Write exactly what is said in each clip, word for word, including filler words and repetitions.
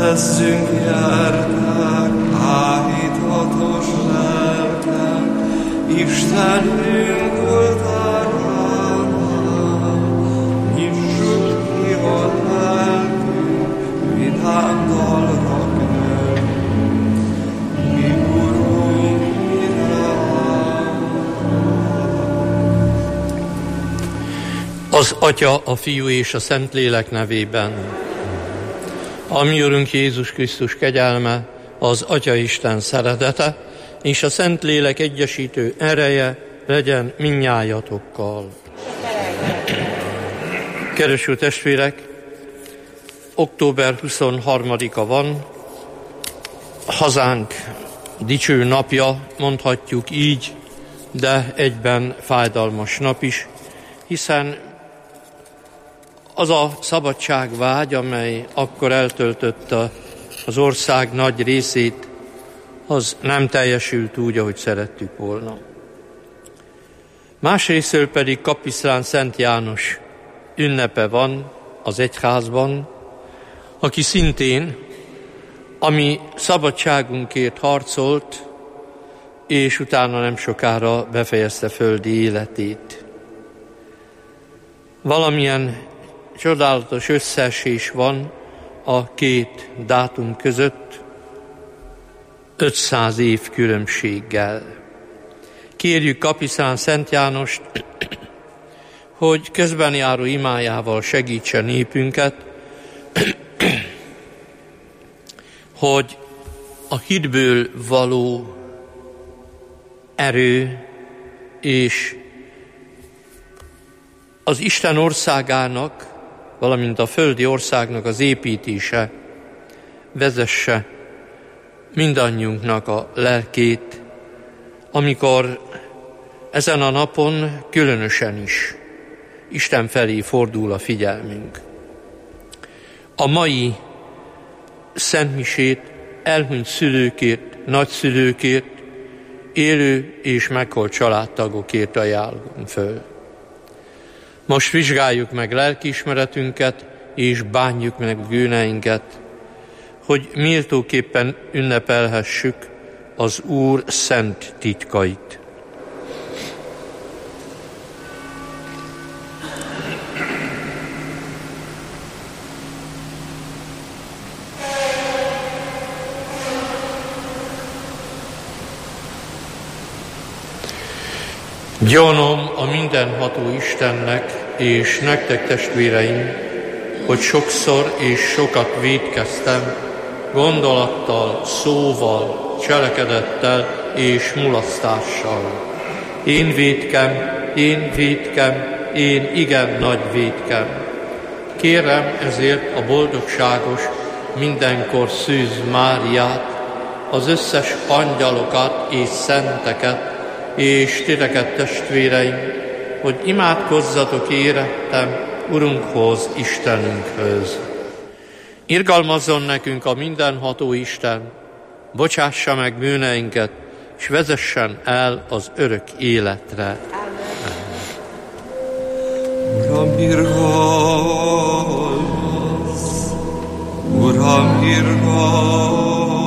Fedezzünk gyertek, áhítatos lelkek, Istenünk oltárára, nyissuk ki a lelkünk, vidám dalra kell, mi Urunk Az Atya, a Fiú és a Szentlélek nevében. A mi Urunk Jézus Krisztus kegyelme, az Atya Isten szeretete és a Szentlélek egyesítő ereje legyen mindnyájatokkal. Kedves testvérek, október huszonharmadika van, hazánk dicső napja, mondhatjuk így, de egyben fájdalmas nap is, hiszen az a szabadságvágy, amely akkor eltöltötte az ország nagy részét, az nem teljesült úgy, ahogy szerettük volna. Másrésztől pedig Kapisztrán Szent János ünnepe van az egyházban, aki szintén, ami szabadságunkért harcolt, és utána nem sokára befejezte földi életét. Valamilyen csodálatos összeesés van a két dátum között, ötszáz év különbséggel. Kérjük Kapisztrán Szent Jánost, hogy közbenjáró imájával segítse népünket, hogy a hitből való erő és az Isten országának, valamint a földi országnak az építése vezesse mindannyiunknak a lelkét, amikor ezen a napon különösen is Isten felé fordul a figyelmünk. A mai szentmisét elhunyt szülőkért, nagyszülőkért, élő és meghalt családtagokért ajánlom föl. Most vizsgáljuk meg lelkiismeretünket, és bánjuk meg bűneinket, hogy méltóképpen ünnepelhessük az Úr szent titkait. Gyanom a mindenható Istennek és nektek, testvéreim, hogy sokszor és sokat vétkeztem, gondolattal, szóval, cselekedettel és mulasztással. Én vétkem, én vétkem, én igen nagy vétkem. Kérem ezért a boldogságos, mindenkor Szűz Máriát, az összes angyalokat és szenteket, és titeket, testvéreim, hogy imádkozzatok érettem Urunkhoz, Istenünkhöz. Irgalmazzon nekünk a mindenható Isten, bocsássa meg bűneinket, és vezessen el az örök életre. Uram, irgalmaz! Uram, irgalmaz!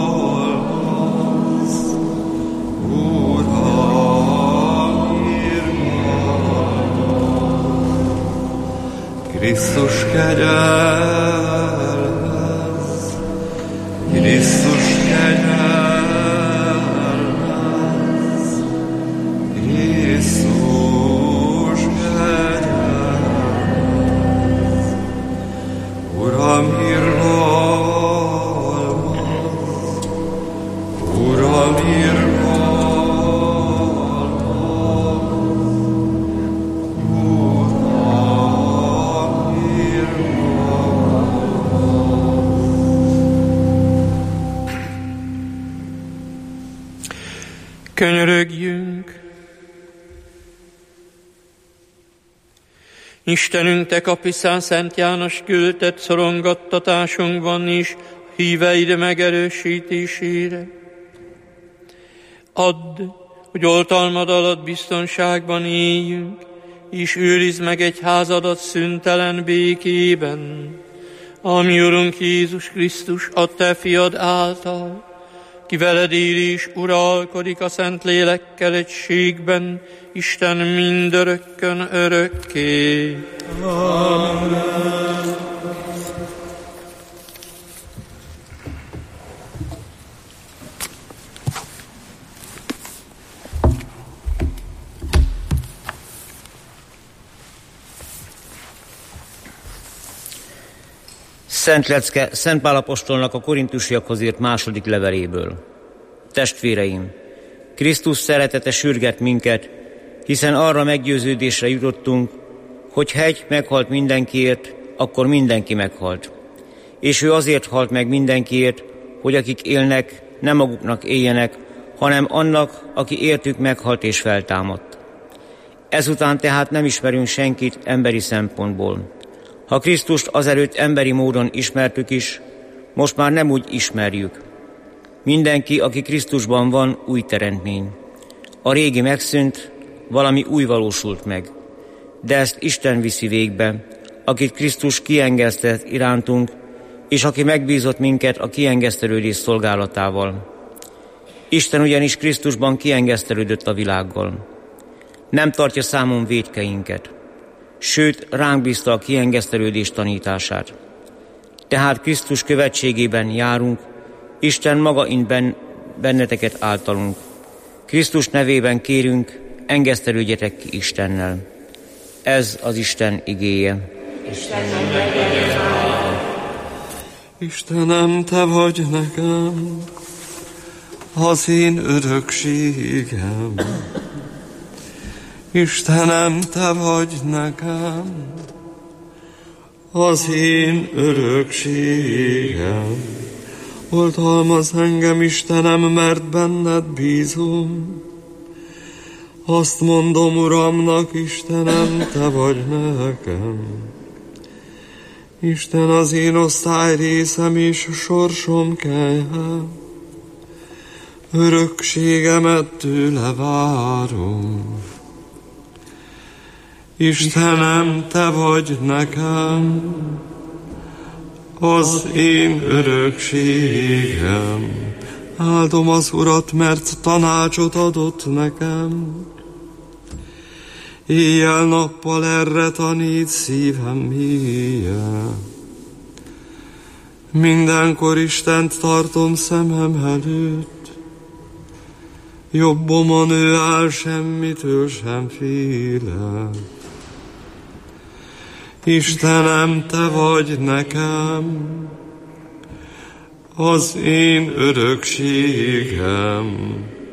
Krisztus kegyelmez, Krisztus kegyelmez, Krisztus kegyelmez. Uram, irgalmaz, Uram, irgalmaz. Könyörögjünk! Istenünk, te Kapisztrán Szent János küldted szorongattatásunkban is híveid megerősítésére. Add, hogy oltalmad alatt biztonságban éljünk, és őrizd meg egyházadat szüntelen békében, ami Urunk Jézus Krisztus, a Te fiad által, ki veled él és uralkodik a Szentlélekkel egységben, Isten mindörökkön örökké. Amen. Szent lecke Szent Pál apostolnak a korintusiakhoz írt második leveléből. Testvéreim, Krisztus szeretete sürget minket, hiszen arra meggyőződésre jutottunk, hogy ha egy meghalt mindenkiért, akkor mindenki meghalt. És ő azért halt meg mindenkiért, hogy akik élnek, nem maguknak éljenek, hanem annak, aki értük meghalt és feltámadt. Ezután tehát nem ismerünk senkit emberi szempontból. Ha Krisztust azelőtt emberi módon ismertük is, most már nem úgy ismerjük. Mindenki, aki Krisztusban van, új teremtmény. A régi megszűnt, valami új valósult meg. De ezt Isten viszi végbe, akit Krisztus kiengesztett irántunk, és aki megbízott minket a kiengesztelődés szolgálatával. Isten ugyanis Krisztusban kiengesztelődött a világgal. Nem tartja számon vétkeinket, sőt, ránk bízta a kiengesztelődés tanítását. Tehát Krisztus követségében járunk, Isten maga int benneteket általunk. Krisztus nevében kérünk, engesztelődjetek ki Istennel. Ez az Isten igéje. Istenem, Te vagy nekem, az én örökségem. Istenem, Te vagy nekem, az én örökségem. Oltalmaz engem, Istenem, mert benned bízom. Azt mondom Uramnak, Istenem, Te vagy nekem. Isten az én osztályrészem és sorsom kelye. Örökségemet tőle várom. Istenem, Te vagy nekem, az én örökségem. Áldom az Urat, mert tanácsot adott nekem. Éjjel-nappal erre tanít szívem mélye. Mindenkor Istent tartom szemem előtt. Jobbomon ő áll, semmitől sem félek. Istenem, Te vagy nekem, az én örökségem.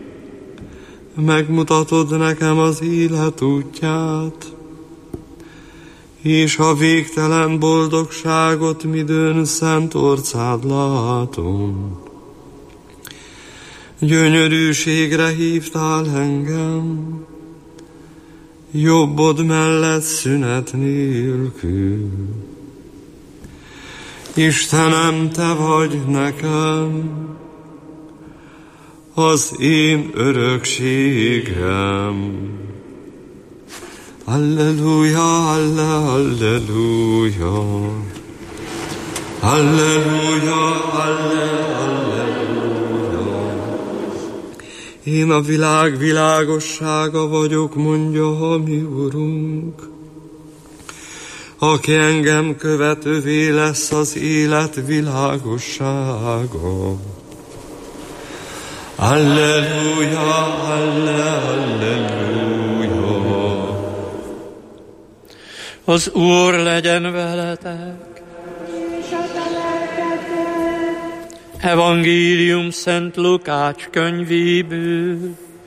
Megmutatod nekem az élet útját, és a végtelen boldogságot midőn szent orcád látom. Gyönyörűségre hívtál engem, jobbod mellett szünet nélkül. Istenem, Te vagy nekem, az én örökségem. Alleluja, alleluja, alleluja, alleluja. Én a világ világossága vagyok, mondja a mi Urunk. Aki engem követ, övé lesz az élet világossága. Alleluja, alleluja. Az Úr legyen veletek. Evangélium Szent Lukács könyvéből.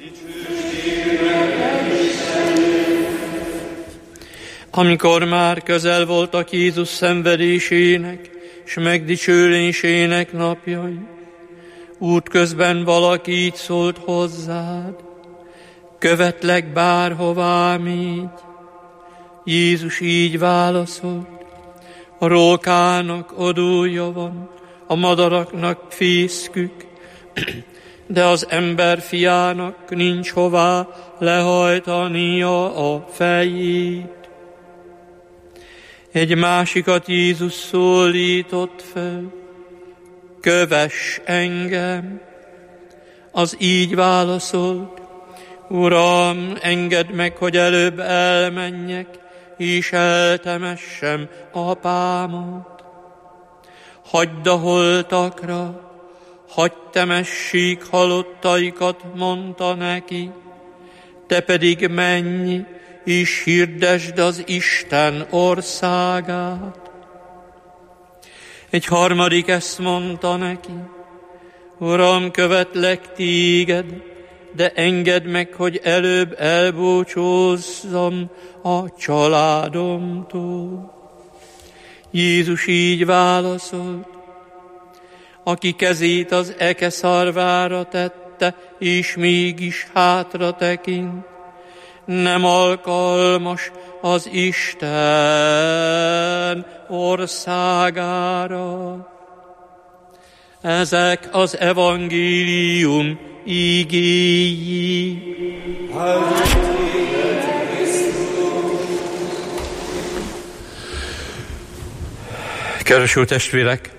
Amikor már közel voltak Jézus szenvedésének és megdicsőlésének napjai, útközben valaki így szólt hozzád: követlek bárhová mégy. Jézus így válaszolt: a rókának odúja van, a madaraknak fészkük, de az ember fiának nincs hová lehajtania a fejét. Egy másikat Jézus szólított fel, kövess engem. Az így válaszolt, Uram, engedd meg, hogy előbb elmenjek, és eltemessem apámat. Hagyd a holtakra, hagyd temessék halottaikat, mondta neki, te pedig menj, és hirdesd az Isten országát. Egy harmadik ezt mondta neki, Uram, követlek téged, de engedd meg, hogy előbb elbúcsúzzam a családomtól. Jézus így válaszolt, aki kezét az eke szarvára tette, és mégis hátra tekint, nem alkalmas az Isten országára. Ezek az evangélium igéi. Kedves jó testvérek!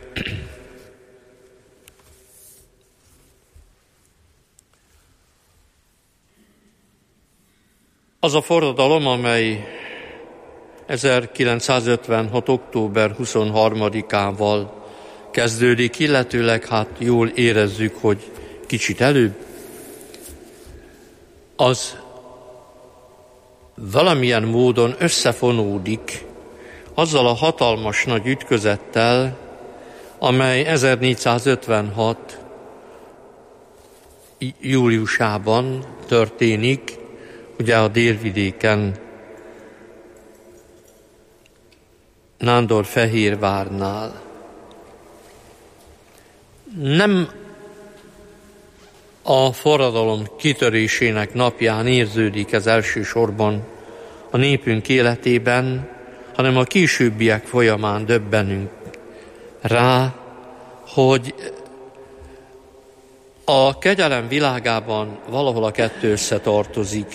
Az a forradalom, amely ezerkilencszázötvenhat. október huszonharmadikával kezdődik, illetőleg hát jól érezzük, hogy kicsit előbb, az valamilyen módon összefonódik azzal a hatalmas nagy ütközettel, amely ezernégyszázötvenhat. júliusában történik, ugye a délvidéken, Nándorfehérvárnál. Nem a forradalom kitörésének napján érződik ez elsősorban a népünk életében, hanem a későbbiek folyamán döbbenünk rá, hogy a kegyelem világában valahol a kettő összetartozik.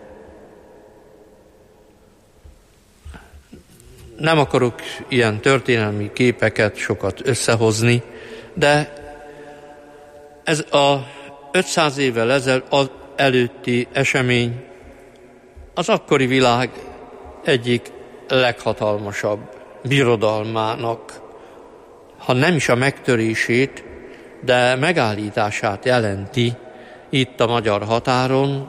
Nem akarok ilyen történelmi képeket sokat összehozni, de ez a ötszáz évvel ezel, előtti esemény az akkori világ egyik leghatalmasabb birodalmának, ha nem is a megtörését, de megállítását jelenti itt a magyar határon.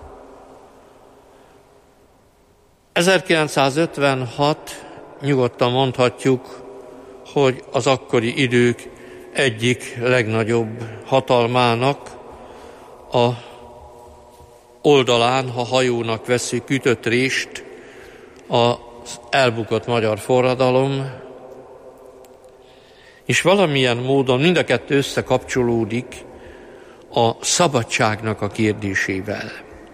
ezerkilencszázötvenhat nyugodtan mondhatjuk, hogy az akkori idők egyik legnagyobb hatalmának a oldalán, ha hajónak veszük, ütött rést az elbukott magyar forradalom, és valamilyen módon mind a kettő összekapcsolódik a szabadságnak a kérdésével.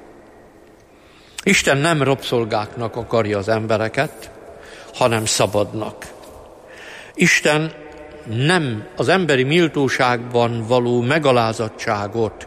Isten nem rabszolgáknak akarja az embereket, hanem szabadnak. Isten nem az emberi méltóságban való megalázadtságot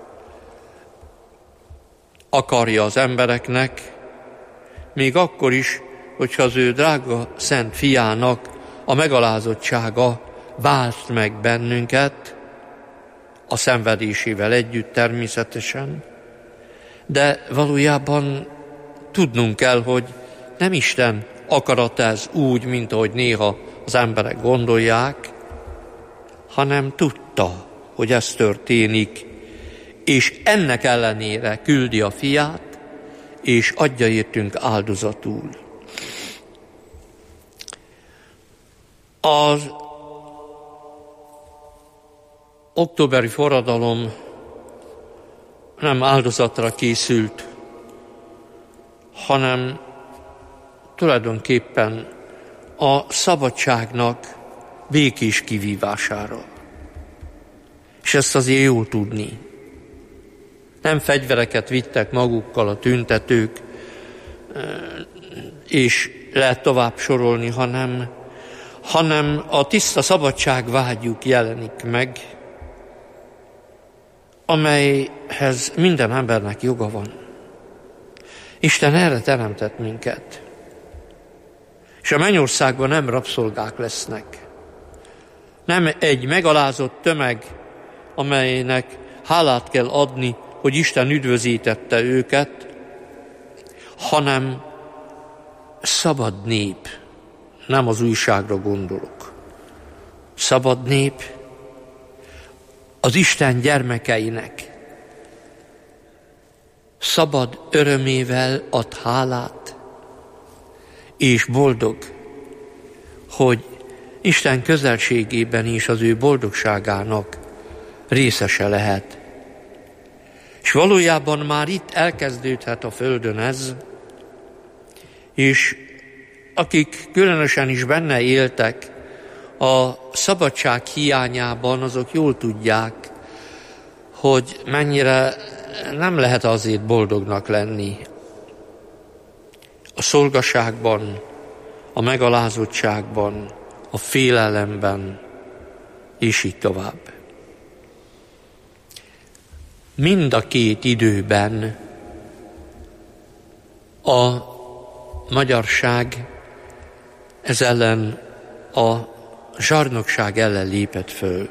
akarja az embereknek, még akkor is, hogyha az ő drága szent fiának a megalázottsága vált meg bennünket, a szenvedésével együtt természetesen, de valójában tudnunk kell, hogy nem Isten akarat ez úgy, mint ahogy néha az emberek gondolják, hanem tudta, hogy ez történik, és ennek ellenére küldi a fiát, és adja értünk áldozatul. Az októberi forradalom nem áldozatra készült, hanem tulajdonképpen a szabadságnak békés kivívására. És ezt azért jól tudni. Nem fegyvereket vittek magukkal a tüntetők, és lehet tovább sorolni, hanem, hanem a tiszta szabadság vágyuk jelenik meg, amelyhez minden embernek joga van. Isten erre teremtett minket. És a mennyországban nem rabszolgák lesznek. Nem egy megalázott tömeg, amelynek hálát kell adni, hogy Isten üdvözítette őket, hanem szabad nép. Nem az újságra gondolok. Szabad nép az Isten gyermekeinek szabad örömével ad hálát, és boldog, hogy Isten közelségében is az ő boldogságának részese lehet. És valójában már itt elkezdődhet a földön ez, és akik különösen is benne éltek a szabadság hiányában, azok jól tudják, hogy mennyire nem lehet azért boldognak lenni a szolgaságban, a megalázottságban, a félelemben, és így tovább. Mind a két időben a magyarság ez ellen, a zsarnokság ellen lépett föl.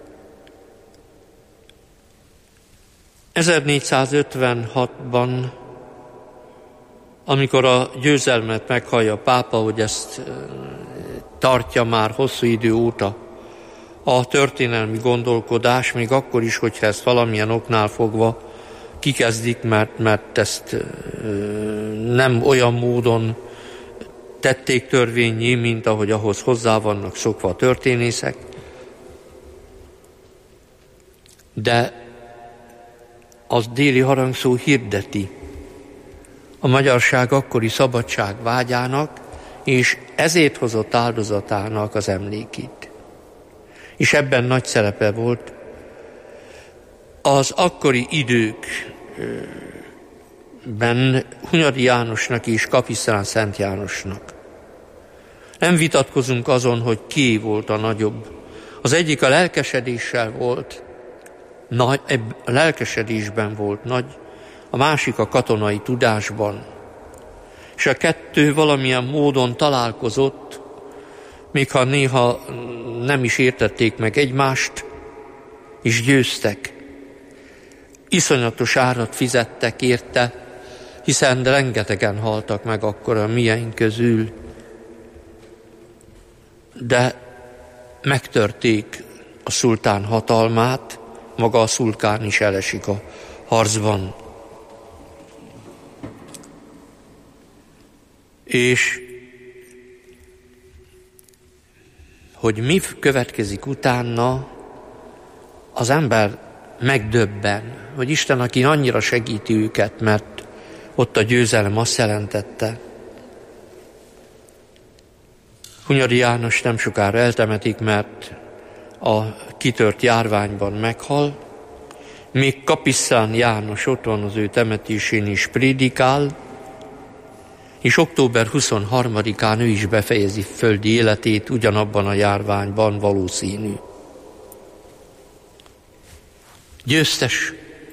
ezernégyszázötvenhatban, amikor a győzelmet meghallja a pápa, hogy ezt tartja már hosszú idő óta a történelmi gondolkodás, még akkor is, hogyha ezt valamilyen oknál fogva kikezdik, mert, mert ezt nem olyan módon tették törvényé, mint ahogy ahhoz hozzá vannak szokva a történészek. De az déli harangszó hirdeti a magyarság akkori szabadság vágyának, és ezért hozott áldozatának az emlékét. És ebben nagy szerepe volt az akkori időkben Hunyadi Jánosnak és Kapisztrán Szent Jánosnak. Nem vitatkozunk azon, hogy ki volt a nagyobb. Az egyik a lelkesedéssel volt, nagy, a lelkesedésben volt nagy, a másik a katonai tudásban. És a kettő valamilyen módon találkozott, még ha néha nem is értették meg egymást, és győztek. Iszonyatos árat fizettek érte, hiszen rengetegen haltak meg akkor a mieink közül, de megtörték a szultán hatalmát, maga a szultán is elesik a harcban. És hogy mi következik utána, az ember megdöbben, hogy Isten, aki annyira segíti őket, mert ott a győzelem azt jelentette. Hunyadi János nem sokára eltemetik, mert a kitört járványban meghal, még Kapisztrán János ott van az ő temetésén is prédikál, és október huszonharmadikán ő is befejezi földi életét ugyanabban a járványban, valószínű. Győztes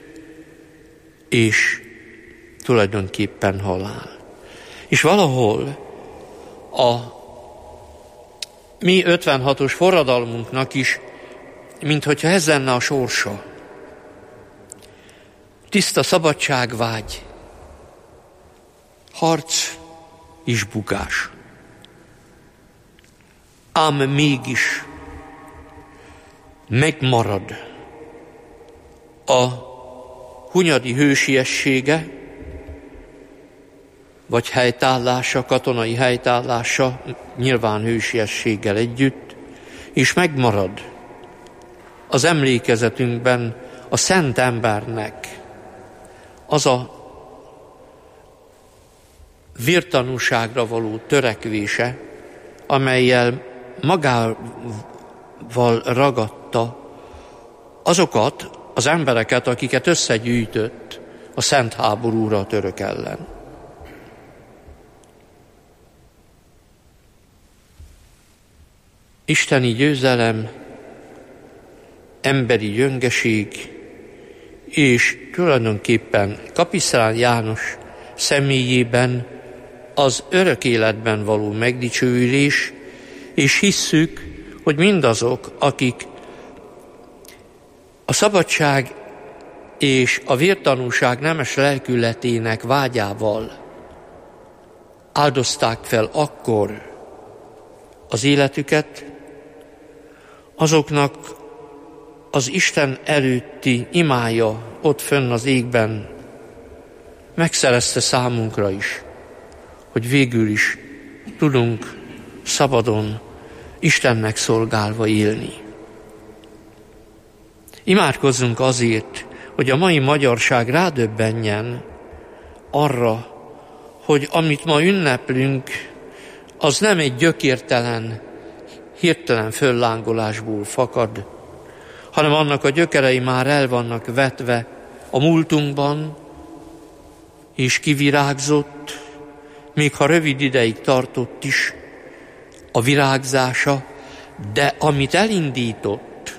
és tulajdonképpen halál. És valahol a mi ötvenhatos forradalmunknak is, minthogyha ez lenne a sorsa. Tiszta szabadságvágy, harc és bukás. Ám mégis megmarad a hunyadi hősiessége, vagy helytállása, katonai helytállása, nyilván hősiességgel együtt, és megmarad az emlékezetünkben a szent embernek az a vértanúságra való törekvése, amellyel magával ragadta azokat az embereket, akiket összegyűjtött a szent háborúra a török ellen. Isteni győzelem, emberi gyöngeség, és tulajdonképpen Kapisztrán János személyében az örök életben való megdicsőülés, és hisszük, hogy mindazok, akik a szabadság és a vértanúság nemes lelkületének vágyával áldozták fel akkor az életüket, azoknak az Isten előtti imája ott fönn az égben megszerezte számunkra is, hogy végül is tudunk szabadon Istennek szolgálva élni. Imádkozzunk azért, hogy a mai magyarság rádöbbenjen arra, hogy amit ma ünneplünk, az nem egy gyökértelen, hirtelen föllángolásból fakad, hanem annak a gyökerei már el vannak vetve a múltunkban, és kivirágzott, még ha rövid ideig tartott is a virágzása, de amit elindított,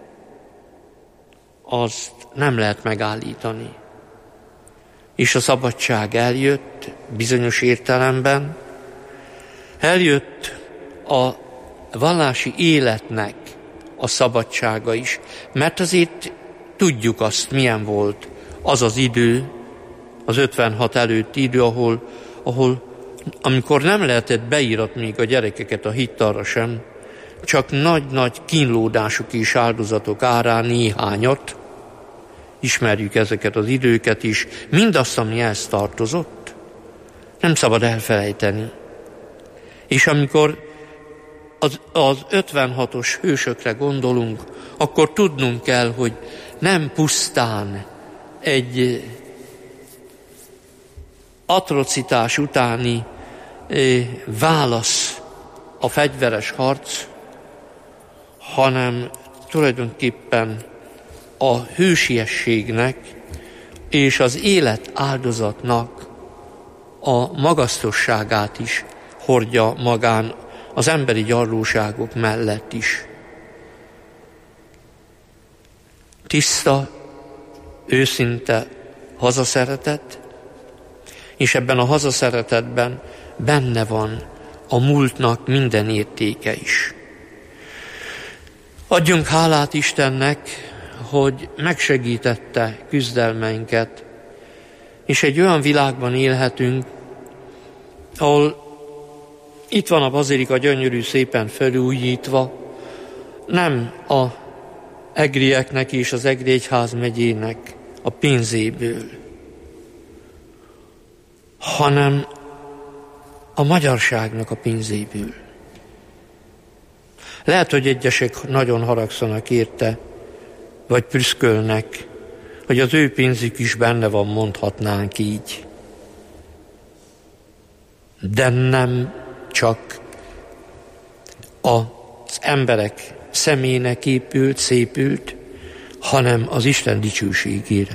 azt nem lehet megállítani. És a szabadság eljött bizonyos értelemben, eljött a vallási életnek a szabadsága is, mert azért tudjuk azt, milyen volt az az idő, az ötvenhat előtti idő, ahol, ahol amikor nem lehetett beíratni még a gyerekeket a hittalra sem, csak nagy-nagy kínlódások és áldozatok árán néhányat, ismerjük ezeket az időket is, mindazt, ami ehhez tartozott, nem szabad elfelejteni. És amikor az, az ötvenhatos hősökre gondolunk, akkor tudnunk kell, hogy nem pusztán egy atrocitás utáni válasz a fegyveres harc, hanem tulajdonképpen a hősiességnek és az élet áldozatnak a magasztosságát is hordja magán az emberi gyarlóságok mellett is. Tiszta, őszinte hazaszeretet, és ebben a hazaszeretetben benne van a múltnak minden értéke is. Adjunk hálát Istennek, hogy megsegítette küzdelmeinket, és egy olyan világban élhetünk, ahol itt van a bazilika gyönyörű, szépen felújítva, nem a egrieknek és az Egri egyházmegyének a pénzéből, hanem a magyarságnak a pénzéből. Lehet, hogy egyesek nagyon haragszanak érte, vagy prüszkölnek, hogy az ő pénzük is benne van, mondhatnánk így. De nem csak az emberek személynek épült, szépült, hanem az Isten dicsőségére.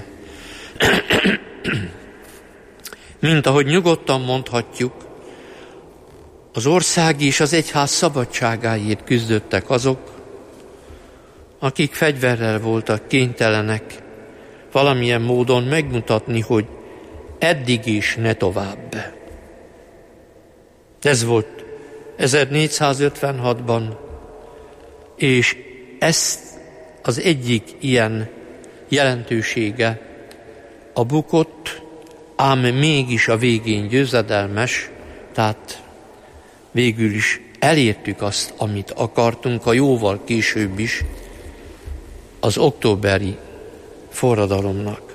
Mint ahogy nyugodtan mondhatjuk, az ország és az egyház szabadságáért küzdöttek azok, akik fegyverrel voltak kénytelenek valamilyen módon megmutatni, hogy eddig is, ne tovább. Ez volt ezernégyszázötvenhatban, és ez az egyik ilyen jelentősége a bukott, ám mégis a végén győzedelmes, tehát végül is elértük azt, amit akartunk, a jóval később is, az októberi forradalomnak.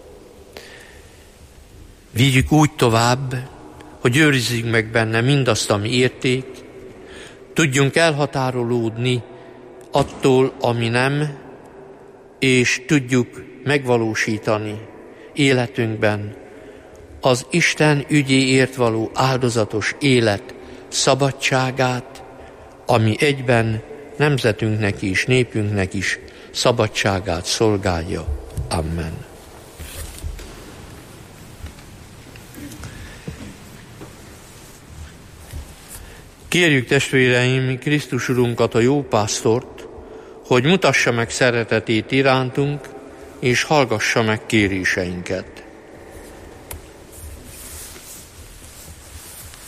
Vigyük úgy tovább, hogy őrizzük meg benne mindazt, ami érték, tudjunk elhatárolódni attól, ami nem, és tudjuk megvalósítani életünkben az Isten ügyéért való áldozatos élet szabadságát, ami egyben nemzetünknek és népünknek is szabadságát szolgálja. Amen. Kérjük, testvéreim, Krisztus Urunkat, a jó pásztort, hogy mutassa meg szeretetét irántunk, és hallgassa meg kéréseinket.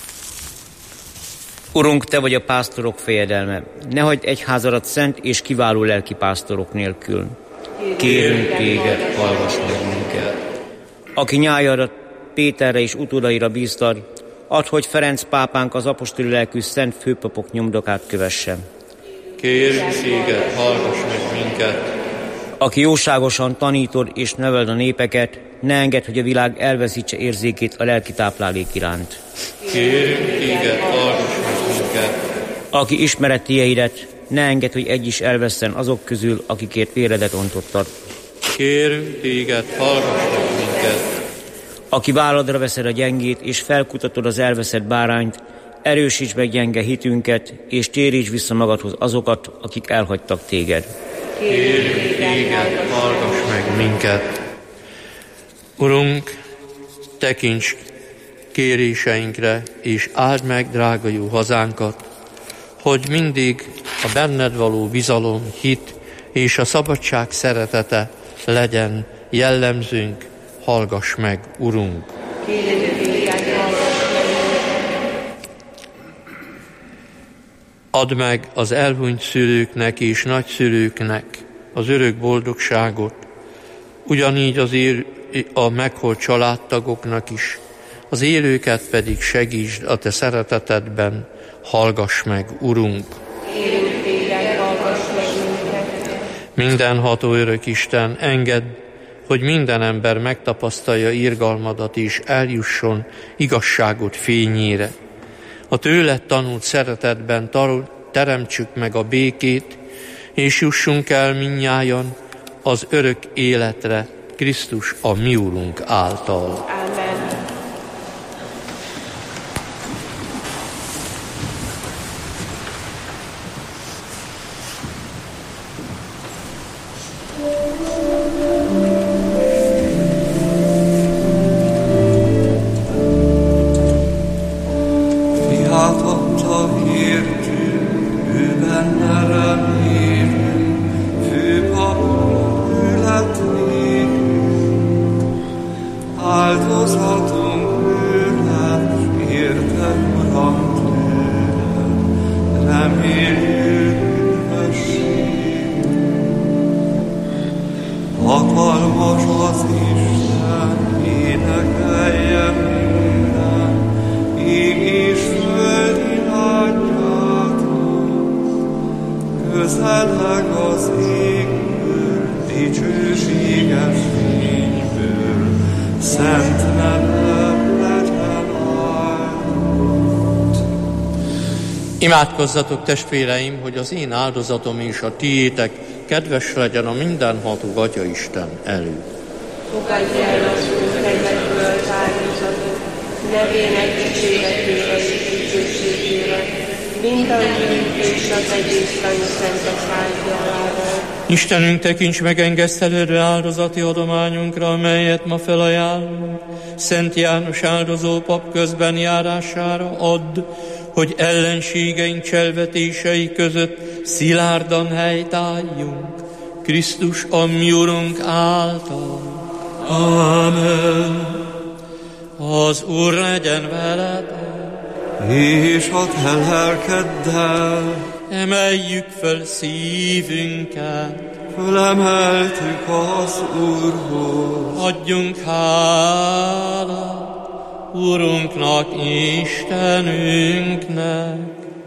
Urunk, Te vagy a pásztorok fejedelme. Ne hagyd egyházadat szent és kiváló lelki pásztorok nélkül. Kérünk Téged, hallgass meg minket. Aki nyájadat Péterre és utódaira bíztad, add, hogy Ferenc pápánk az apostoli lelkű szent főpapok nyomdokát kövesse. Kérünk Téged, hallgass meg minket. Aki jóságosan tanítod és neveld a népeket, ne engedd, hogy a világ elveszítse érzékét a lelki táplálék iránt. Kérünk Téged, hallgass meg minket. Aki ismeretjeidet, ne engedd, hogy egy is elvesszen azok közül, akikért véredet ontottad. Kérünk Téged, hallgass meg minket. Aki válladra veszed a gyengét, és felkutatod az elveszett bárányt, erősíts meg gyenge hitünket, és téríts vissza magadhoz azokat, akik elhagytak téged. Kérünk Téged, hallgass meg minket. Urunk, tekints kéréseinkre, és áld meg drága jó hazánkat, hogy mindig a benned való bizalom, hit és a szabadság szeretete legyen jellemzőnk. Hallgass meg, Urunk! Add meg az elhunyt szülőknek és nagyszülőknek az örök boldogságot, ugyanígy az él, a meghalt családtagoknak is, az élőket pedig segítsd a Te szeretetedben. Hallgass meg, Urunk! Kérünk Téged, hallgass meg minket! Mindenható örök Isten, engedd, hogy minden ember megtapasztalja irgalmadat és eljusson igazságod fényére. A tőled tanult szeretetben teremtsük meg a békét, és jussunk el mindnyájan az örök életre, Krisztus a mi Urunk által. Amen. Imádkozzatok, testvéreim, hogy az én áldozatom és a tiétek kedves legyen a mindenható Atyaisten előtt. Fogadj el az Úr kegyekből az áldozatot, nevének dicséretére és dicsőségére, mindannyiunk és az egész tanúszentes áldjával. Istenünk, tekints meg engesztelődő áldozati adományunkra, amelyet ma felajánlunk. Szent János áldozó pap közben járására add, hogy ellenségeink cselvetései között szilárdan helytálljunk, Krisztus a mi Urunk által. Amen. Az Úr legyen veled, és a te lelkeddel. Emeljük föl szívünket, Fölemeltük az Úrhoz. adjunk hálát Urunknak, Istenünknek.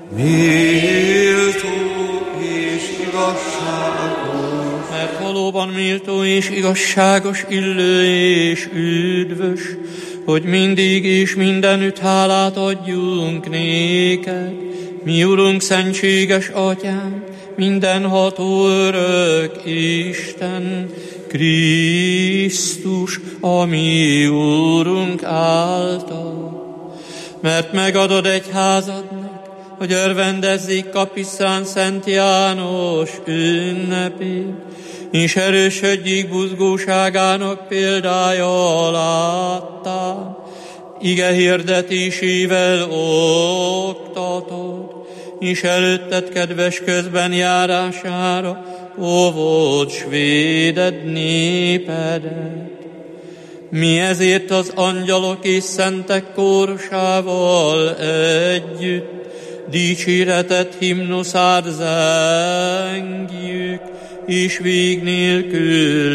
Méltó és igazságos, Mert valóban méltó és igazságos, illő és üdvös, hogy mindig és mindenütt hálát adjunk néked, mi Urunk, szentséges Atyánk, mindenható örök Isten, Krisztus a mi Úrunk által. Mert megadod egyházadnak, hogy örvendezzék Kapisztrán Szent János ünnepét, és erősödjék buzgóságának példája aláttán, ige hirdetésével oktatod, és előtted kedves közben járására óvód s véded népedet. Mi ezért az angyalok és szentek kórusával együtt dicséretet himnuszát zengjük, és vég nélkül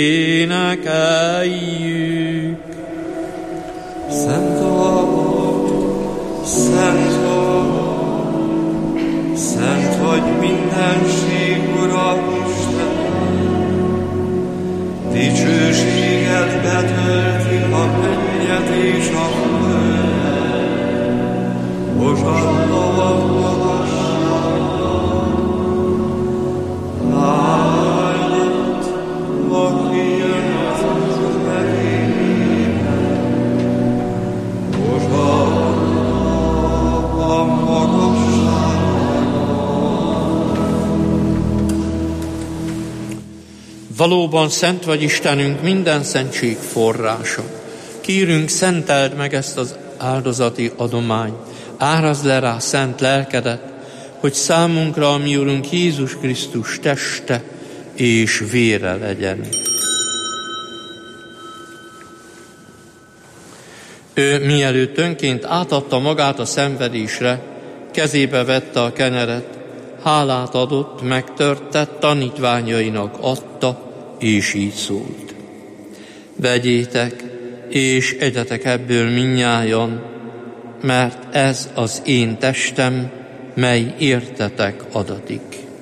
énekeljük. Szent vagy, szent vagy, szent vagy mindenség, Ura Isten. Dicsőséget betölti a mennyet és a földet. Hozsanna a magasságban. Áldott, aki jön az Úr nevében. Hozsanna a magasságban. Valóban szent vagy Istenünk, minden szentség forrása. Kérünk, szenteld meg ezt az áldozati adományt, árazd le rá szent lelkedet, hogy számunkra a mi Urunk Jézus Krisztus teste és vére legyen. Ő mielőtt önként átadta magát a szenvedésre, kezébe vette a kenyeret, hálát adott, megtörte, tanítványainak adta, és így szólt. Vegyétek, és egyetek ebből mindnyájan, mert ez az én testem, mely értetek adatik.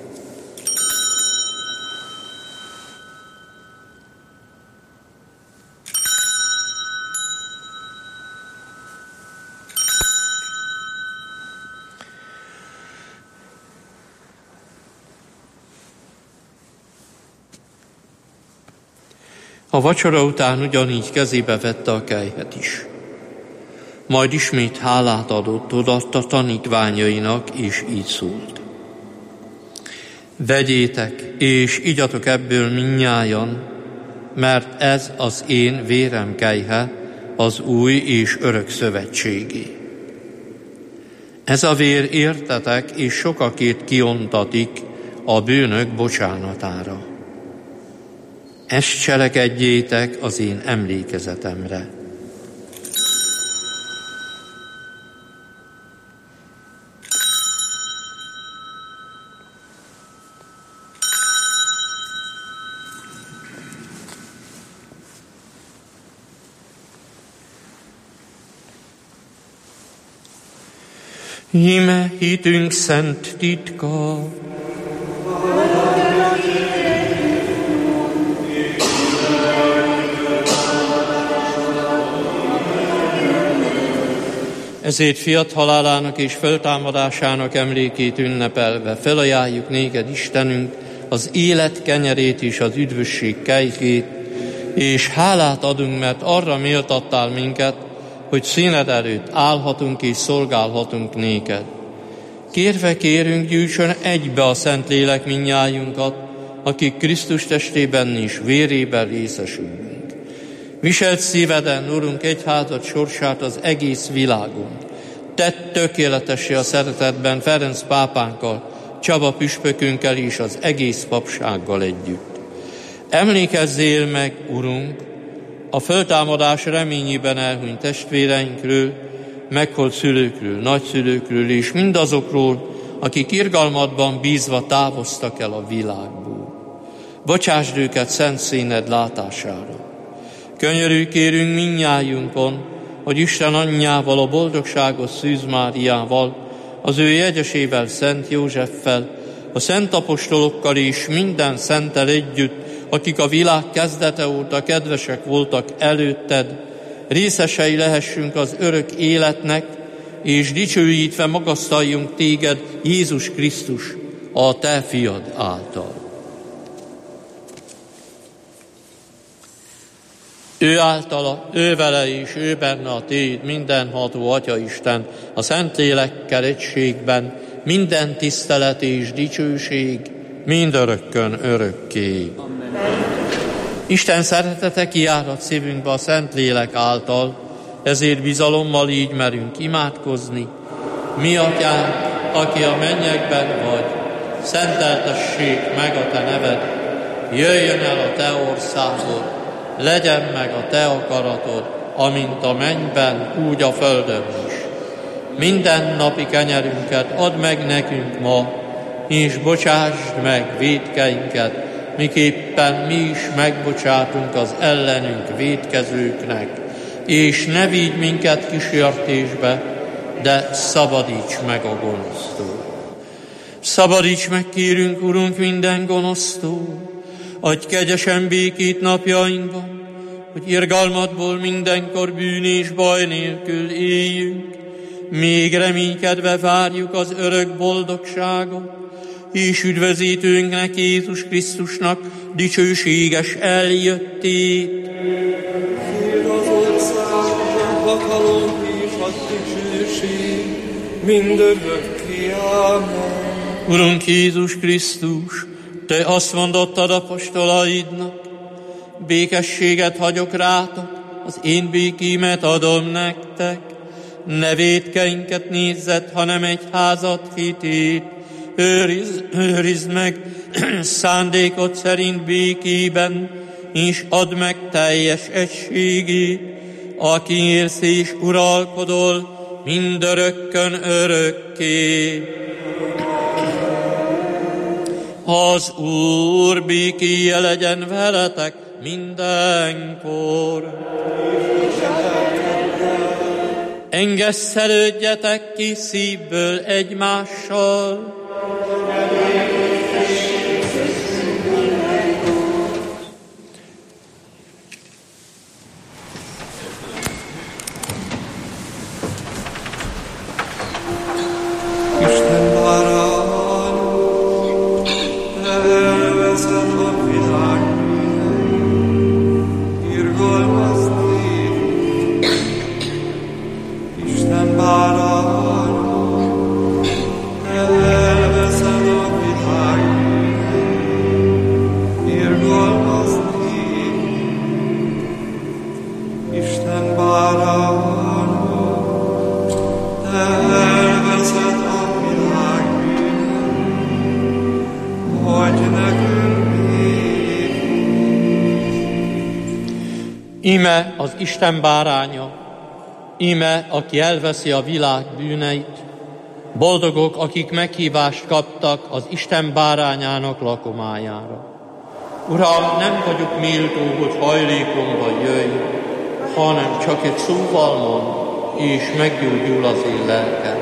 A vacsora után ugyanígy kezébe vette a kelyhet is. Majd ismét hálát adott, odaadta tanítványainak, és így szólt. Vegyétek, és igyatok ebből mindnyájan, mert ez az én vérem kelyhe, az új és örök szövetségé. Ez a vér értetek, és sokakért kiontatik a bűnök bocsánatára. Ezt cselekedjétek az én emlékezetemre. Íme hitünk szent titka. Ezért fiat halálának és föltámadásának emlékét ünnepelve felajánljuk néked, Istenünk, az élet kenyerét és az üdvösség kejkét, és hálát adunk, mert arra méltattál minket, hogy színed előtt állhatunk és szolgálhatunk néked. Kérve kérünk, gyűjtsön egybe a Szentlélek mindnyájunkat, akik Krisztus testében és vérében részesülünk. Viselt szíveden, Urunk, egyházad sorsát az egész világon. Tedd tökéletessé a szeretetben Ferenc pápánkkal, Csaba püspökünkkel és az egész papsággal együtt. Emlékezzél meg, Urunk, a föltámadás reményében elhunyt testvéreinkről, meghalt szülőkről, nagyszülőkről és mindazokról, akik irgalmadban bízva távoztak el a világból. Bocsásd őket szent színed látására. Könyörülj kérünk mindnyájunkon, hogy Isten anyjával, a boldogságos Szűz Máriával, az ő jegyesével, Szent Józseffel, a szent apostolokkal és minden szenttel együtt, akik a világ kezdete óta kedvesek voltak előtted, részesei lehessünk az örök életnek, és dicsőítve magasztaljunk téged, Jézus Krisztus, a te fiad által. Ő általa, ő vele és ő benne a téd, mindenható Atyaisten, a Szentlélekkel egységben, minden tisztelet és dicsőség, mindörökkön örökké. Amen. Isten szeretete kiárad szívünkbe a Szentlélek által, ezért bizalommal így merünk imádkozni. Mi, Atyánk, aki a mennyekben vagy, szenteltessék meg a te neved, jöjjön el a te országod, legyen meg a te akaratod, amint a mennyben, úgy a földön is. minden napi kenyerünket add meg nekünk ma, és bocsásd meg vétkeinket, miképpen mi is megbocsátunk az ellenünk vétkezőknek, és ne vigy minket kísértésbe, de szabadíts meg a gonosztól. Szabadíts meg, kérünk, Urunk, minden gonosztól, adj kegyesen békét napjainkban, hogy irgalmadból mindenkor bűn és baj nélkül éljünk, még reménykedve várjuk az örök boldogságot, és üdvözítőnknek, Jézus Krisztusnak dicsőséges eljöttét. Fél az ország, a hatalom és a dicsőség, mindörökké. Amen. Urunk Jézus Krisztus, Te azt mondottad apostolaidnak, békességet hagyok rátok, az én békémet adom nektek. Ne vétkeinket nézzed, hanem egy házat hitét. Őrizd, őrizd meg szándékod szerint békében, és add meg teljes egységét, aki élsz és uralkodol mindörökkön örökké. Az Úr békéje legyen veletek mindenkor. Engesszelődjetek ki szívből egymással. Isten bárány, elveszed a világ bűneit, irgalmaz nékünk. Isten bárány, elveszed a világ bűneit, irgalmaz nékünk. Isten bárány, elveszed a világ bűneit, adj nekünk békét. Íme az Isten báránya, íme, aki elveszi a világ bűneit. Boldogok, akik meghívást kaptak az Isten bárányának lakomájára. Uram, nem vagyok méltó, hogy hajlékomban jöjj, hanem csak egy szóval mond, és meggyógyul az én lelkem.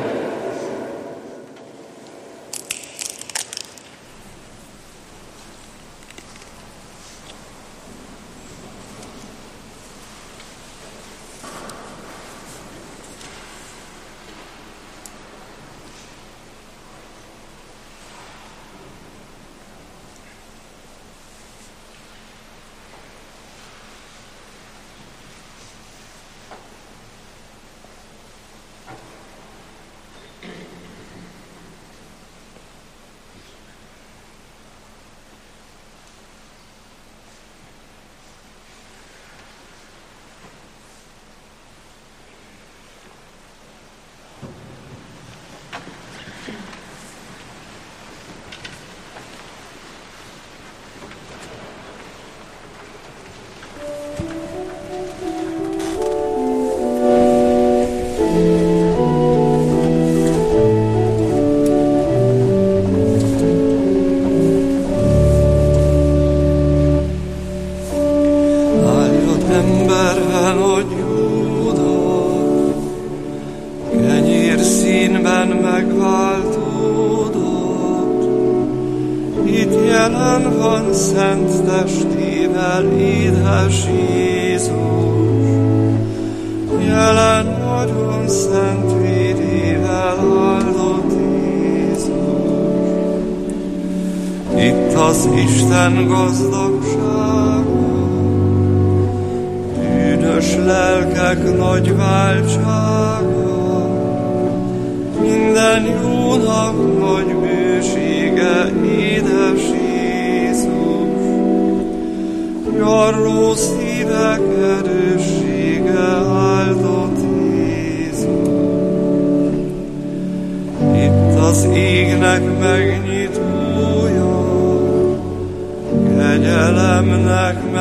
Isten gazdagsága, bűnös lelkek nagy váltsága, minden jónak nagy bősége, édes Jézus, gyarló szívek erőssége, áldott Jézus. Itt az égnek megnyitója, kegyelemnek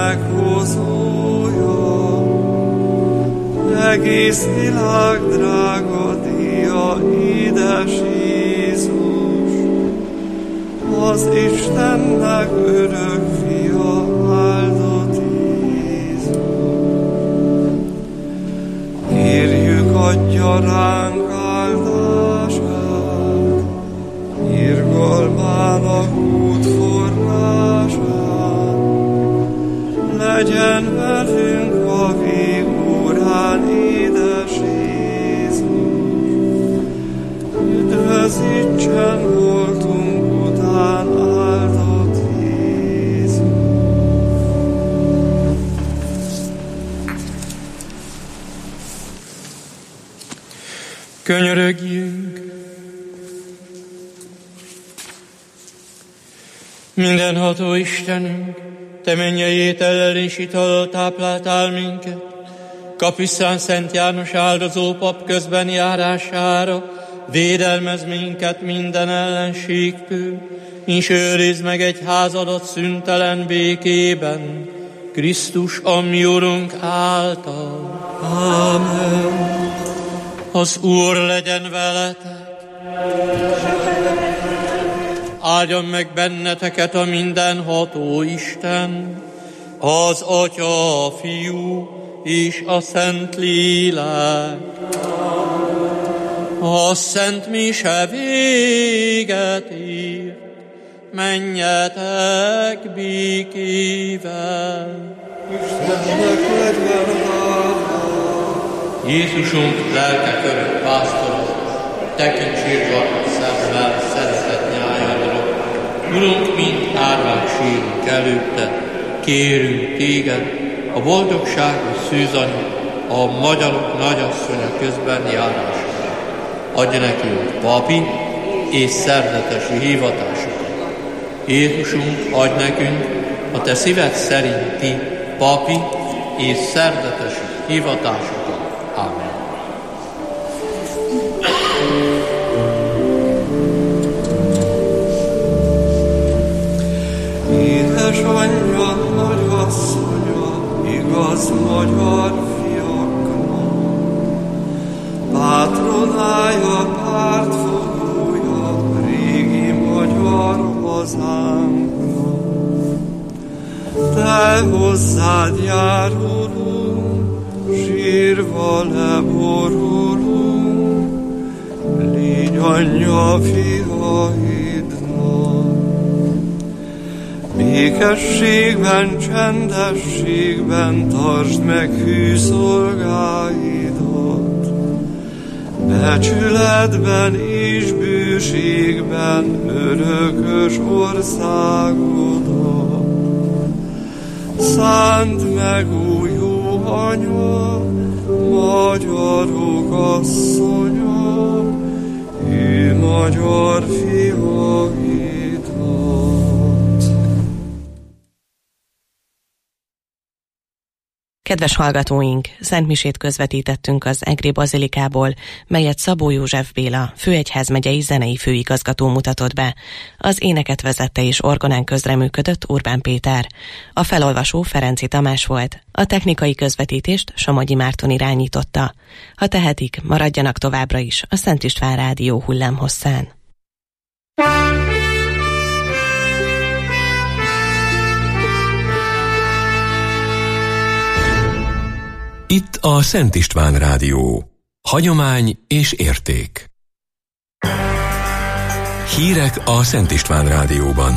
meghozója, egész világ drága díja, fia, édes Jézus, az Istennek örök fia, áldott Jézus. Kérjük, adja ránk áldását, irgalmának útforrását, legyen velünk a végórán, édes Jézus. Üdvözítsen voltunk után, áldott Jézus. Könyörögjünk! Mindenható Istenünk, Te mennyei étellel és itallal tápláltál minket, Kapisztán Szent János áldozó pap közben járására, védelmez minket minden ellenségtől, és őrizd meg egyházadat szüntelen békében, Krisztus, a mi Urunk által. Ámen. Az Úr legyen veletek. Áldjon meg benneteket a mindenható Isten, az Atya, a Fiú és a Szent Lélek. A szent mise véget ért, menjetek békével. Istennek legyen hála. Jézusunk lelke körül pásztorod, tekints irgalmat szemmel, szeretet nyájadra. Urunk, mint árvák sírunk előtte, kérünk téged, a boldogságos szűzanya, a magyarok nagyasszonya közben járására. Adj nekünk papi és szerdetesi hivatásokat. Jézusunk, adj nekünk a te szíved szerinti papi és szerdetesi hivatásokat. Amen. Édesanyja, nagyasszonya, igaz magyar fiaknak, pátronája, pártfogója, régi magyar hazánknak. Te hozzád járulunk, sírva leborulunk, légy anyja fiaidnak. Békességben, csendességben tartsd meg hű szolgáidat, becsületben és bőségben örökös országodat. Szánd meg, ó jó anya, magyarok asszonya, ő magyar fiaidat. Kedves hallgatóink, szentmisét közvetítettünk az Egri Bazilikából, melyet Szabó József Béla, főegyházmegyei zenei főigazgató mutatott be. Az éneket vezette és orgonán közreműködött Urbán Péter. A felolvasó Ferenci Tamás volt. A technikai közvetítést Somogyi Márton irányította. Ha tehetik, maradjanak továbbra is a Szent István Rádió hullámhosszán. Itt a Szent István Rádió. Hagyomány és érték. Hírek a Szent István Rádióban.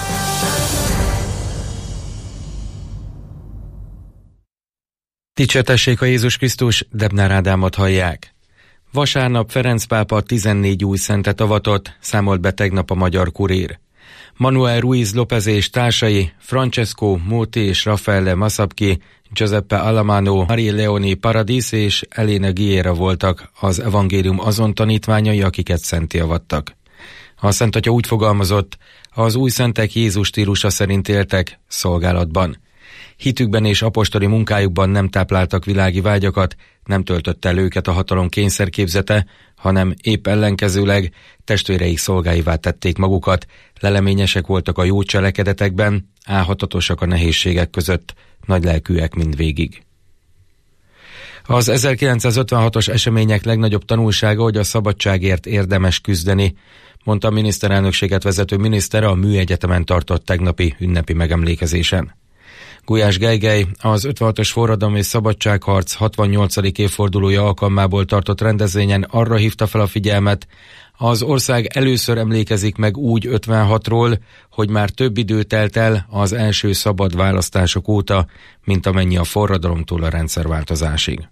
Dicsértessék a Jézus Krisztus, Debnár Ádámot hallják. Vasárnap Ferenc pápa tizennégy új szentet avatott, számolt be tegnap a Magyar Kurír. Manuel Ruiz López és társai, Francesco Muti és Raffaele Masabki, Giuseppe Alamano, Marie Leoni Paradis és Elena Guiera voltak az evangélium azon tanítványai, akiket szenté avattak. A Szent Atya úgy fogalmazott, az új szentek Jézus stílusa szerint éltek szolgálatban. Hitükben és apostoli munkájukban nem tápláltak világi vágyakat, nem töltött el őket a hatalom kényszerképzete, hanem épp ellenkezőleg testvéreik szolgáivá tették magukat, leleményesek voltak a jó cselekedetekben, álhatatosak a nehézségek között, nagylelkűek mindvégig. Az ezerkilencszázötvenhatos események legnagyobb tanulsága, hogy a szabadságért érdemes küzdeni, mondta a miniszterelnökséget vezető miniszter a Műegyetemen tartott tegnapi ünnepi megemlékezésen. Gulyás Gergely az ötvenhatos forradalom és szabadságharc hatvannyolcadik évfordulója alkalmából tartott rendezvényen arra hívta fel a figyelmet, az ország először emlékezik meg úgy ötvenhatról, hogy már több idő telt el az első szabad választások óta, mint amennyi a forradalomtól a rendszerváltozásig.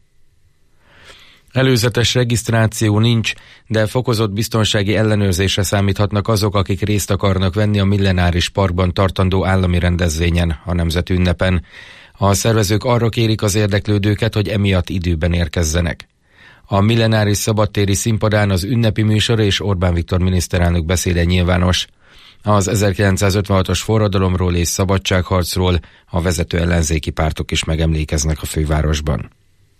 Előzetes regisztráció nincs, de fokozott biztonsági ellenőrzésre számíthatnak azok, akik részt akarnak venni a Millenáris Parkban tartandó állami rendezvényen, a nemzeti ünnepen. A szervezők arra kérik az érdeklődőket, hogy emiatt időben érkezzenek. A Millenáris szabadtéri színpadán az ünnepi műsor és Orbán Viktor miniszterelnök beszéde nyilvános. Az ezerkilencszázötvenhatos forradalomról és szabadságharcról a vezető ellenzéki pártok is megemlékeznek a fővárosban.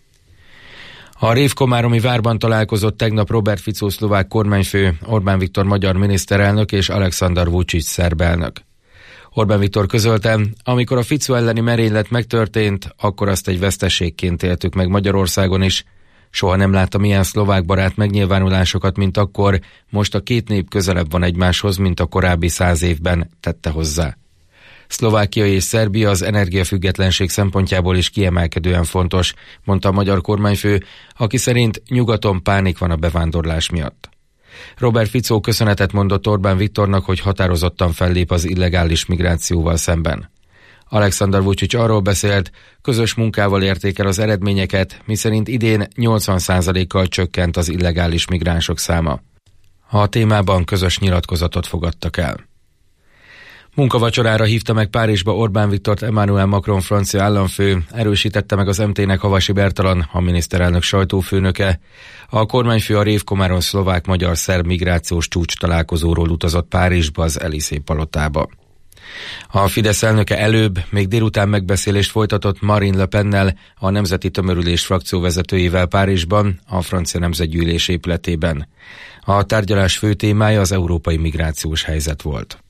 A Révkomáromi várban találkozott tegnap Robert Fico szlovák kormányfő, Orbán Viktor magyar miniszterelnök és Alexander Vučić szerb elnök. Orbán Viktor közölte, amikor a Fico elleni merénylet megtörtént, akkor azt egy veszteségként éltük meg Magyarországon is. Soha nem láttam ilyen szlovák barát megnyilvánulásokat, mint akkor, most a két nép közelebb van egymáshoz, mint a korábbi száz évben, tette hozzá. Szlovákia és Szerbia az energiafüggetlenség szempontjából is kiemelkedően fontos, mondta a magyar kormányfő, aki szerint nyugaton pánik van a bevándorlás miatt. Robert Fico köszönetet mondott Orbán Viktornak, hogy határozottan fellép az illegális migrációval szemben. Alexander Vučić arról beszélt, közös munkával érték el az eredményeket, miszerint idén nyolcvan százalékkal csökkent az illegális migránsok száma. A témában közös nyilatkozatot fogadtak el. Munkavacsorára hívta meg Párizsba Orbán Viktort Emmanuel Macron francia államfő, erősítette meg az em té-nek Havasi Bertalan, a miniszterelnök sajtófőnöke. A kormányfő a Révkomáron szlovák-magyar-szerb migrációs csúcs találkozóról utazott Párizsba, az Élysée palotába. A Fidesz elnöke előbb, még délután megbeszélést folytatott Marine Le Pennel, a Nemzeti Tömörülés frakcióvezetőjével Párizsban, a francia nemzetgyűlés épületében. A tárgyalás fő témája az európai migrációs helyzet volt.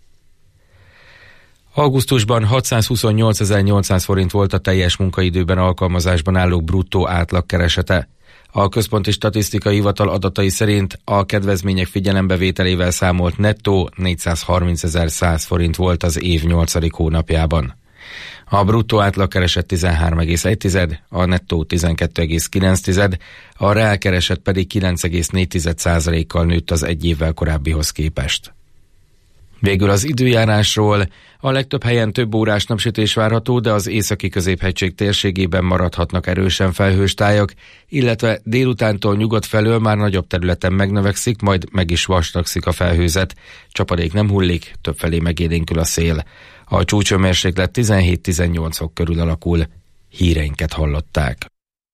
Augusztusban hatszázhuszonnyolcezer-nyolcszáz forint volt a teljes munkaidőben alkalmazásban állók bruttó átlagkeresete. A Központi Statisztikai Hivatal adatai szerint a kedvezmények figyelembevételével számolt nettó négyszázharmincezer-száz forint volt az év nyolcadik hónapjában. A bruttó átlagkereset tizenhárom egész egy, a nettó tizenkettő egész kilenc, a reálkereset pedig kilenc egész négy százalékkal nőtt az egy évvel korábbihoz képest. Végül az időjárásról. A legtöbb helyen több órás napsütés várható, de az északi középhegység térségében maradhatnak erősen felhős tájak, illetve délutántól nyugat felől már nagyobb területen megnövekszik, majd meg is vastagszik a felhőzet. Csapadék nem hullik, többfelé megélénkül a szél. A csúcshőmérséklet tizenhét-tizennyolc fok körül alakul. Híreinket hallották.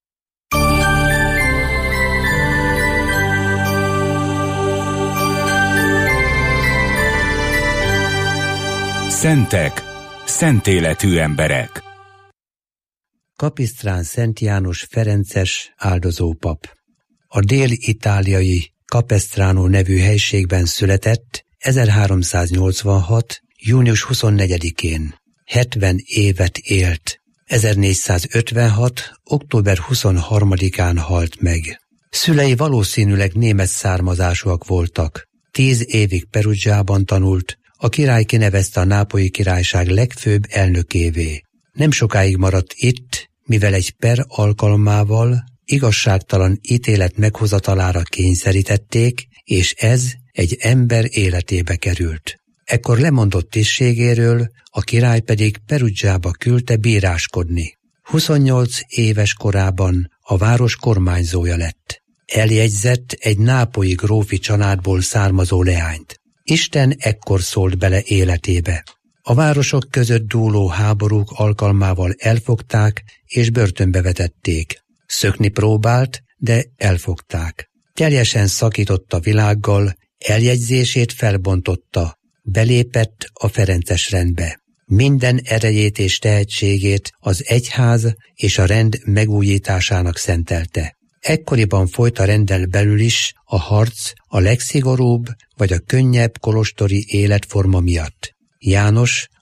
Szentek, szentéletű emberek. Kapisztrán Szent János Ferences áldozópap. A dél-itáliai Capestrano nevű helységben született ezerháromszáznyolcvanhat. június huszonnegyedikén. hetven évet élt. ezernégyszázötvenhat. október huszonharmadikán halt meg. Szülei valószínűleg német származásúak voltak. Tíz évig Perugiában tanult, a király kinevezte a Nápolyi Királyság legfőbb elnökévé. Nem sokáig maradt itt, mivel egy per alkalmával igazságtalan ítélet meghozatalára kényszerítették, és ez egy ember életébe került. Ekkor lemondott tisztségéről, a király pedig Perugiába küldte bíráskodni. huszonnyolc éves korában a város kormányzója lett. Eljegyzett egy nápolyi grófi családból származó leányt. Isten ekkor szólt bele életébe. A városok között dúló háborúk alkalmával elfogták és börtönbe vetették. Szökni próbált, de elfogták. Teljesen szakított a világgal, eljegyzését felbontotta, belépett a ferences rendbe. Minden erejét és tehetségét az egyház és a rend megújításának szentelte. Ekkoriban folyt a renddel belül is a harc a legszigorúbb vagy a könnyebb kolostori életforma miatt. János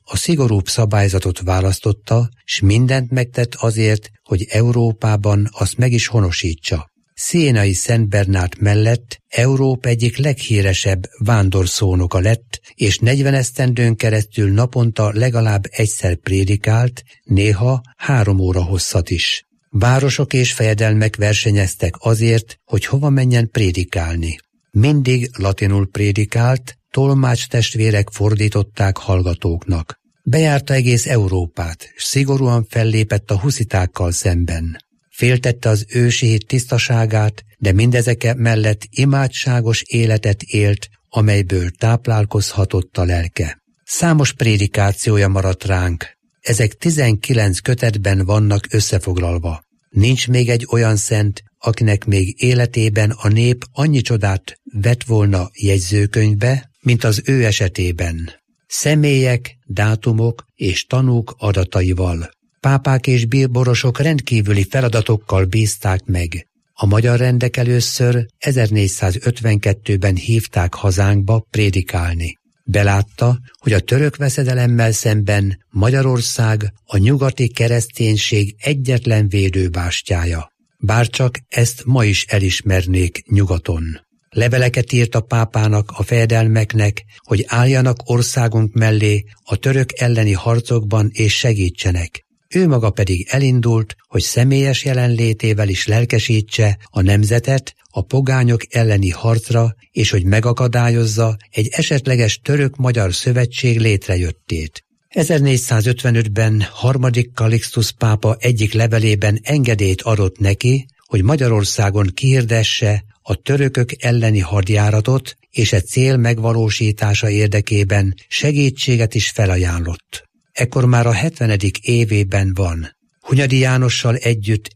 a szigorúbb szabályzatot választotta, s mindent megtett azért, hogy Európában azt meg is honosítsa. Sienai Szent Bernát mellett Európa egyik leghíresebb vándorszónoka lett, és negyven esztendőn keresztül naponta legalább egyszer prédikált, néha három óra hosszat is. Városok és fejedelmek versenyeztek azért, hogy hova menjen prédikálni. Mindig latinul prédikált, tolmács testvérek fordították hallgatóknak. Bejárta egész Európát, s szigorúan fellépett a huszitákkal szemben. Féltette az ősi hit tisztaságát, de mindezeke mellett imádságos életet élt, amelyből táplálkozhatott a lelke. Számos prédikációja maradt ránk. Ezek tizenkilenc kötetben vannak összefoglalva. Nincs még egy olyan szent, akinek még életében a nép annyi csodát vett volna jegyzőkönyvbe, mint az ő esetében. Személyek, dátumok és tanúk adataival. Pápák és bíborosok rendkívüli feladatokkal bízták meg. A magyar rendek először ezernégyszázötvenkettőben hívták hazánkba prédikálni. Belátta, hogy a török veszedelemmel szemben Magyarország a nyugati kereszténység egyetlen védőbástyája. Bárcsak ezt ma is elismernék nyugaton. Leveleket írt a pápának, a fejedelmeknek, hogy álljanak országunk mellé a török elleni harcokban és segítsenek. Ő maga pedig elindult, hogy személyes jelenlétével is lelkesítse a nemzetet a pogányok elleni harcra, és hogy megakadályozza egy esetleges török-magyar szövetség létrejöttét. ezernégyszázötvenötben harmadik Kalixtusz pápa egyik levelében engedélyt adott neki, hogy Magyarországon kihirdesse a törökök elleni hadjáratot, és e cél megvalósítása érdekében segítséget is felajánlott. Ekkor már a hetvenedik évében van. Hunyadi Jánossal együtt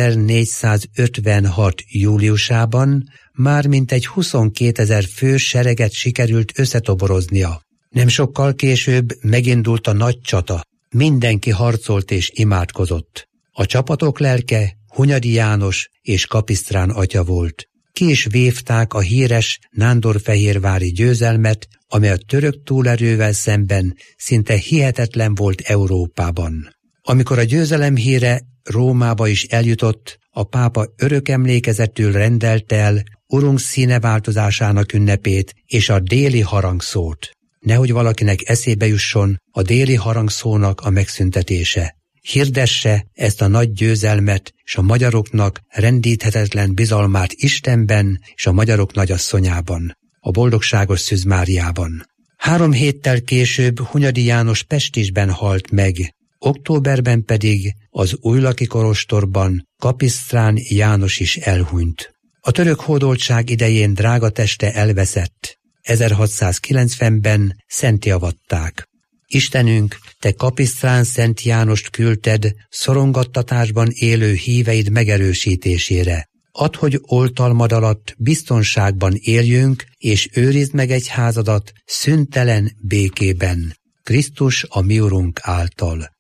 ezernégyszázötvenhat júliusában már mintegy huszonkétezer fős sereget sikerült összetoboroznia. Nem sokkal később megindult a nagy csata. Mindenki harcolt és imádkozott. A csapatok lelke Hunyadi János és Kapisztrán atya volt. Ki is vívták a híres nándorfehérvári győzelmet, amely a török túlerővel szemben szinte hihetetlen volt Európában. Amikor a győzelem híre Rómába is eljutott, a pápa örök emlékezetül rendelte el urunk színeváltozásának ünnepét és a déli harangszót. Nehogy valakinek eszébe jusson a déli harangszónak a megszüntetése. Hirdesse ezt a nagy győzelmet, és a magyaroknak rendíthetetlen bizalmát Istenben és a magyarok nagyasszonyában, a boldogságos Szűz Máriában. Három héttel később Hunyadi János Pestisben halt meg, októberben pedig az újlaki kolostorban Kapisztrán János is elhunyt. A török hódoltság idején drága teste elveszett. ezerhatszázkilencvenben szentteavatták. Istenünk, te Kapisztrán Szent Jánost küldted szorongattatásban élő híveid megerősítésére. Add, hogy oltalmad alatt biztonságban éljünk, és őrizd meg egyházadat szüntelen békében. Krisztus a mi Urunk által.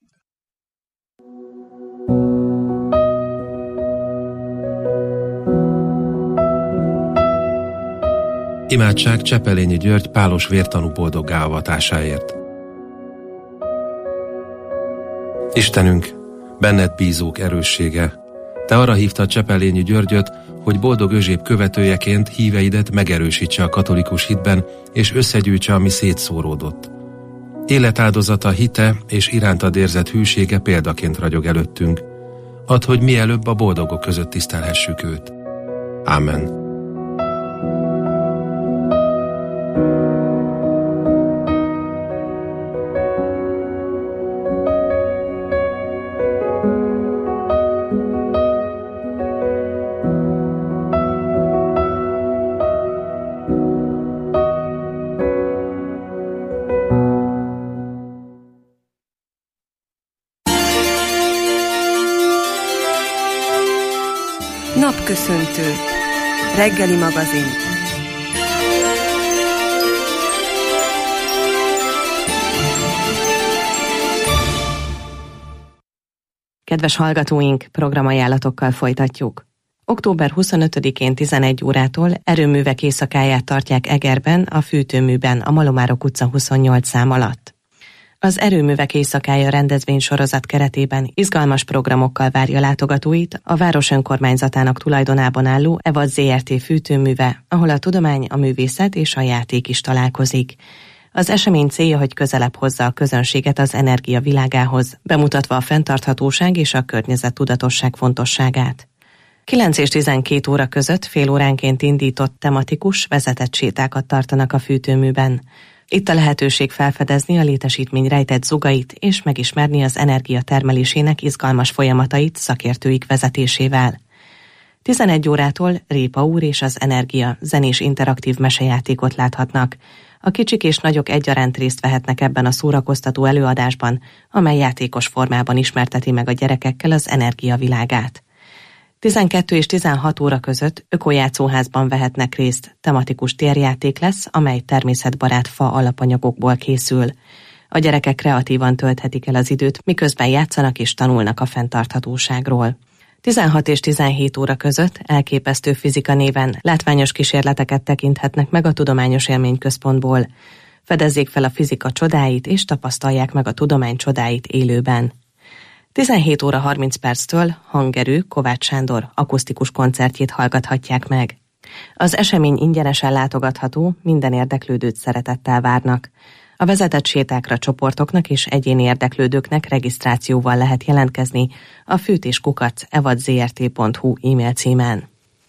Imádság Csepelényi György pálos vértanú boldoggá avatásáért. Istenünk, benned bízók erőssége, te arra hívtad Csepelényi Györgyöt, hogy boldog Özséb követőjeként híveidet megerősítse a katolikus hitben, és összegyűjtse, ami szétszóródott. Életáldozata, hite és irántad érzett hűsége példaként ragyog előttünk. Add, hogy mielőbb a boldogok között tisztelhessük őt. Ámen. Napköszöntő. Reggeli magazin. Kedves hallgatóink, programajánlatokkal folytatjuk. október huszonötödikén tizenegy órától erőművek éjszakáját tartják Egerben, a fűtőműben, a Malomárok utca huszonnyolc szám alatt. Az Erőművek éjszakája rendezvénysorozat keretében izgalmas programokkal várja látogatóit a város önkormányzatának tulajdonában álló EVAD zé er té fűtőműve, ahol a tudomány, a művészet és a játék is találkozik. Az esemény célja, hogy közelebb hozza a közönséget az energia világához, bemutatva a fenntarthatóság és a környezettudatosság fontosságát. kilenc és tizenkét óra között fél óránként indított tematikus, vezetett sétákat tartanak a fűtőműben. Itt a lehetőség felfedezni a létesítmény rejtett zugait és megismerni az energia termelésének izgalmas folyamatait szakértőik vezetésével. tizenegy órától Répa úr és az Energia zenés interaktív mesejátékot láthatnak. A kicsik és nagyok egyaránt részt vehetnek ebben a szórakoztató előadásban, amely játékos formában ismerteti meg a gyerekekkel az energia világát. tizenkét és tizenhat óra között ökojátszóházban vehetnek részt, tematikus térjáték lesz, amely természetbarát fa alapanyagokból készül. A gyerekek kreatívan tölthetik el az időt, miközben játszanak és tanulnak a fenntarthatóságról. tizenhat és tizenhét óra között Elképesztő fizika néven látványos kísérleteket tekinthetnek meg a Tudományos Élményközpontból. Fedezzék fel a fizika csodáit és tapasztalják meg a tudomány csodáit élőben. tizenhét óra harminc perctől Hangerő Kovács Sándor akusztikus koncertjét hallgathatják meg. Az esemény ingyenesen látogatható, minden érdeklődőt szeretettel várnak. A vezetett sétákra csoportoknak és egyéni érdeklődőknek regisztrációval lehet jelentkezni a fűtéskukac evad zé er té pont hu e-mail címen.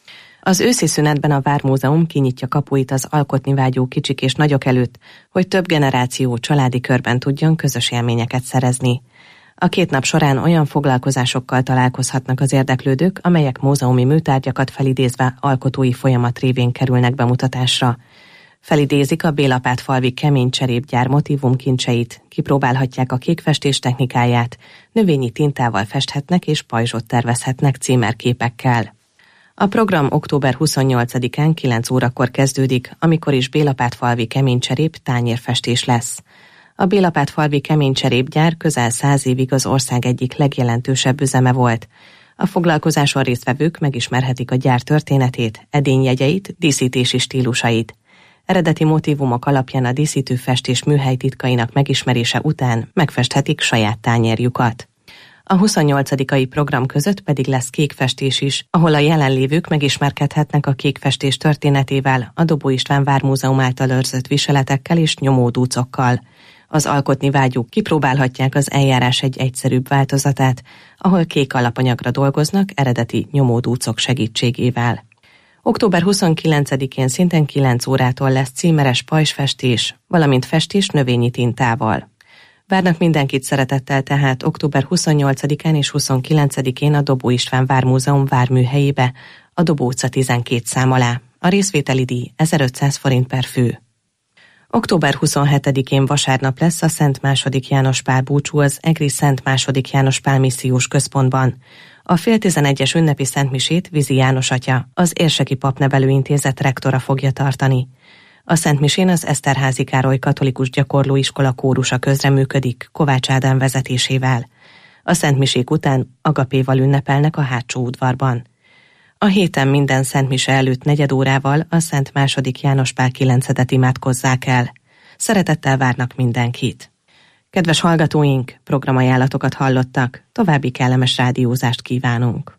Az őszi szünetben a Vármúzeum kinyitja kapuit az alkotni vágyó kicsik és nagyok előtt, hogy több generáció családi körben tudjon közös élményeket szerezni. A két nap során olyan foglalkozásokkal találkozhatnak az érdeklődők, amelyek múzeumi műtárgyakat felidézve alkotói folyamat révén kerülnek bemutatásra. Felidézik a Bélapátfalvi kemény cserépgyár motívumkincseit, kipróbálhatják a kékfestés technikáját, növényi tintával festhetnek és pajzsot tervezhetnek címerképekkel. A program október huszonnyolcadikán kilenc órakor kezdődik, amikor is Bélapátfalvi keménycserép tányérfestés lesz. A Bélapátfalvi keménycserépgyár közel száz évig az ország egyik legjelentősebb üzeme volt. A foglalkozáson résztvevők megismerhetik a gyár történetét, edényjegyeit, díszítési stílusait. Eredeti motívumok alapján a díszítő festés műhely titkainak megismerése után megfesthetik saját tányérjukat. A huszonnyolcadikai program között pedig lesz kékfestés is, ahol a jelenlévők megismerkedhetnek a kékfestés történetével, a Dobó István Vármúzeum által őrzött viseletekkel és nyomódúcokkal. Az alkotni vágyók kipróbálhatják az eljárás egy egyszerűbb változatát, ahol kék alapanyagra dolgoznak eredeti nyomódúcok segítségével. október huszonkilencedikén szintén kilenc órától lesz címeres pajzsfestés, valamint festés növényi tintával. Várnak mindenkit szeretettel tehát október huszonnyolcadikán és huszonkilencedikén a Dobó István Vármúzeum várműhelyébe, a Dobó utca tizenkét szám alá. A részvételi díj ezerötszáz forint per fő. október huszonhetedikén vasárnap lesz a Szent második János Pál búcsú az Egri Szent második János Pál missziós központban. A fél tizenegyes ünnepi szentmisét Vizi János atya, az Érseki Papnevelőintézet rektora fogja tartani. A szentmisén az Eszterházy Károly Katolikus Gyakorlóiskola kórusa közreműködik Kovács Ádám vezetésével. A szentmisék után agapéval ünnepelnek a hátsó udvarban. A héten minden szentmise előtt negyed órával a Szent második János Pál kilencedet imádkozzák el. Szeretettel várnak mindenkit. Kedves hallgatóink, programajánlatokat hallottak, további kellemes rádiózást kívánunk.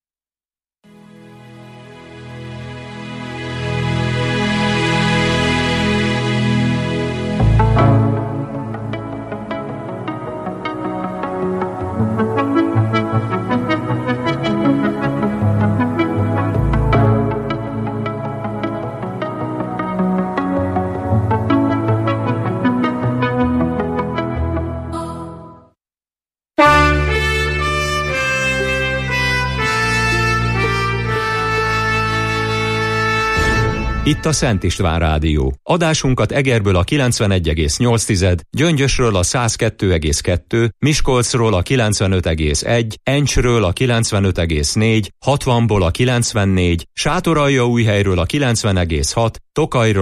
Itt a Szent István Rádió. Adásunkat Egerből a kilencvenegy egész nyolc, Gyöngyösről a száz kettő egész kettő, Miskolcról a kilencvenöt egész egy, Encsről a kilencvenöt egész négy, hatvanból a kilencvennégy, Sátoraljaújhelyről a kilencven egész hat, Tokajról